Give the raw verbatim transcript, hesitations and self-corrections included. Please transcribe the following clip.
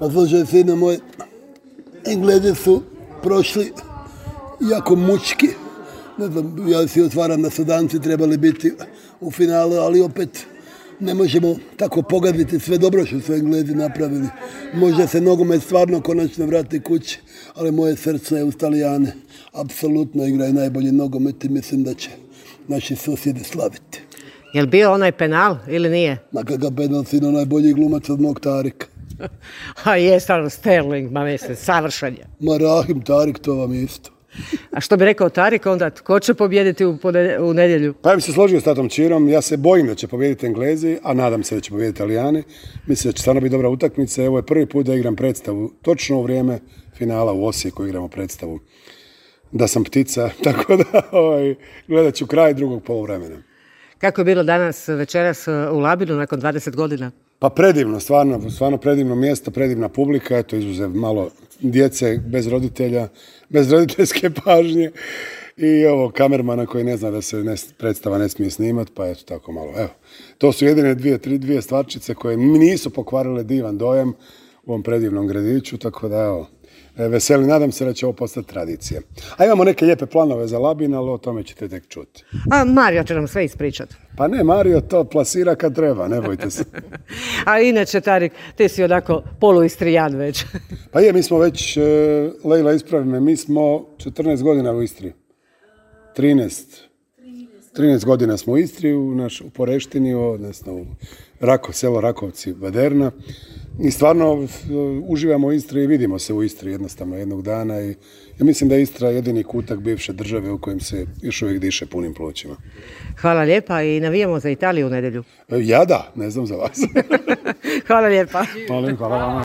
A slušaj, sine moj, Englezi su prošli jako mučki. Ne znam, ja si otvaram da su Danci trebali biti u finalu, ali opet ne možemo tako pogaziti sve dobro što su Englezi napravili. Možda se nogomet stvarno konačno vrati kući, ali moje srce je uz Talijane. Apsolutno igraju najbolji nogomet i mislim da će naši susjedi slaviti. Je li bio onaj penal ili nije? Ma kakav penal, sino, najbolji glumac od mog Tarika. A je stvarno Sterling, ma mislim, savršen je. Ma Rahim Tarik, to vam isto. A što bi rekao Tarik onda, ko će pobijediti u, u nedjelju? Pa ja bi se složio s tatom Čirom, ja se bojim da će pobijediti Englezi, a nadam se da će pobijediti Italijani. Mislim da će stvarno biti dobra utakmica. Evo je prvi put da igram predstavu, točno u vrijeme finala u Osijeku igramo predstavu. Da sam ptica, tako da ovaj, gledat ću kraj drugog poluvremena. Kako je bilo danas večeras u Labinu nakon dvadeset godina? Pa predivno, stvarno, stvarno predivno mjesto, predivna publika, eto izuzev malo djece bez roditelja, bez roditeljske pažnje i ovo kamermana koji ne zna da se ne, predstava ne smije snimati, pa eto tako malo. Evo, to su jedine dvije, tri, dvije stvarčice koje mi nisu pokvarile divan dojam u ovom predivnom gradiću, tako da evo, veseli, nadam se da će ovo postati tradicija. A imamo neke lijepe planove za Labin, ali o tome ćete tek čuti. A Mario će nam sve ispričati. Pa ne, Mario to plasira kad treba, ne bojte se. A inače, Tarik, ti si onako poluistrijan već. Pa je, mi smo već, Lejla ispravi me, mi smo četrnaest godina u Istri. trinaest. trinaest godina smo u Istri, u, naš, u Poreštini, odnosno u Rako, selo Rakovci, Baderna. I stvarno uživamo u Istri i vidimo se u Istri jednostavno jednog dana. I ja mislim da je Istra jedini kutak bivše države u kojem se još uvijek diše punim plućima. Hvala lijepa i navijamo za Italiju u nedjelju. Ja da, ne znam za vas. Hvala lijepa. Molim, hvala vama.